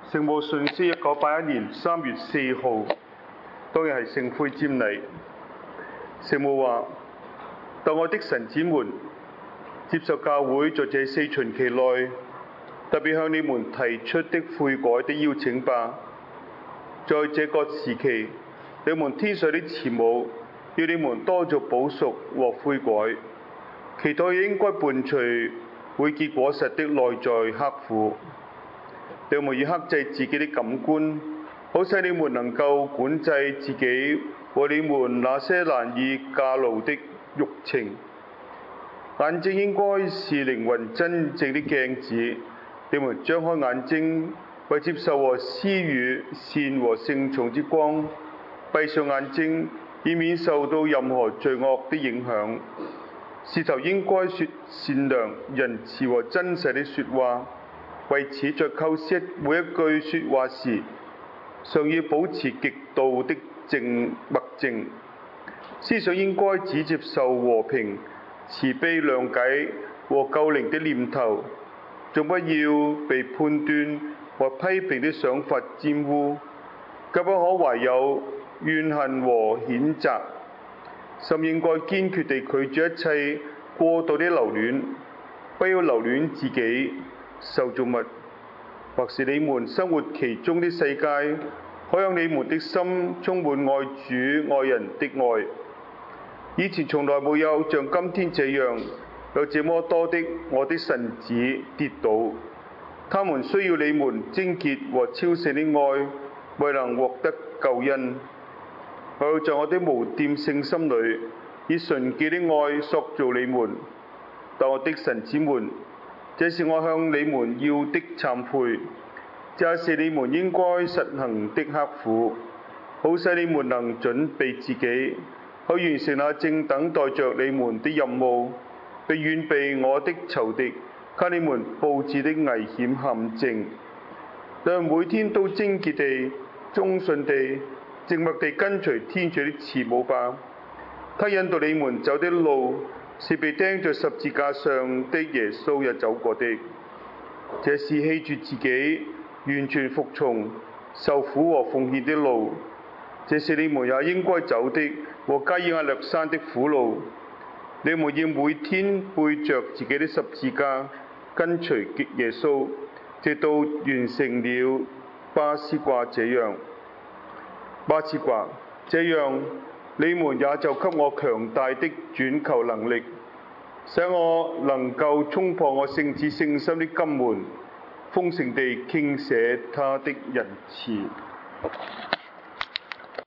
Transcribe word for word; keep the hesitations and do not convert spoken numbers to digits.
聖母信息一九八一年三月四號，當日係聖灰瞻禮。聖母話：當我的神子們接受教會在這四旬期內特別向你們提出的悔改的邀請吧。在這個時期，你們天上的慈母要你們多做補贖和悔改，祈禱應該伴隨會結果實的內在刻苦。你們要克制自己的感官，好使你們能夠管制自己和你們那些難以駕馭的慾情。眼睛應該是靈魂真正的鏡子，你們張開眼睛，為接受和施予善和聖寵之光；閉上眼睛，以免受到任何罪惡的影響。舌頭應該說善良、仁慈和真實的說話。為此，在構思每一句說話時，常要保持極度的靜默靜。思想應該只接受和平、慈悲、諒解和救靈的念頭，總不要被判斷和批評的想法玷污，更不可懷有怨恨和譴責。甚應該堅決地拒絕一切過度的留戀，不要留戀自己、受造物，或是你們生活其中的世界，可讓你們的心充滿愛主愛人的愛。以前從來沒有像今天這樣，有這麼多的我的神子跌倒，他們需要你們貞潔和超性的愛，為能獲得救恩。我要在我的無玷聖心裏，以純潔的愛塑造你們。但我的神子們，這是我向你們要的懺悔，這也是你們應該實行的刻苦，好使你們能準備自己，去完成那正等待着你們的任務，並遠避我的仇敵給你們佈置的危險陷阱。你們每天都貞潔地、忠信地、靜默地跟隨天主的慈母吧。他引導你們走的路，是被釘在十字架上的耶穌也走過的。這是棄絕自己、完全服從、受苦和奉獻的路。這是你們也應該走的和加爾默勒山的苦路。你們要每天背着自己的十字架，跟隨耶穌，直到完成了巴斯掛這樣。巴斯掛這樣，你們也就給我強大的轉求能力，使我能夠衝破我聖子聖心的金門，豐盛地傾瀉他的仁慈。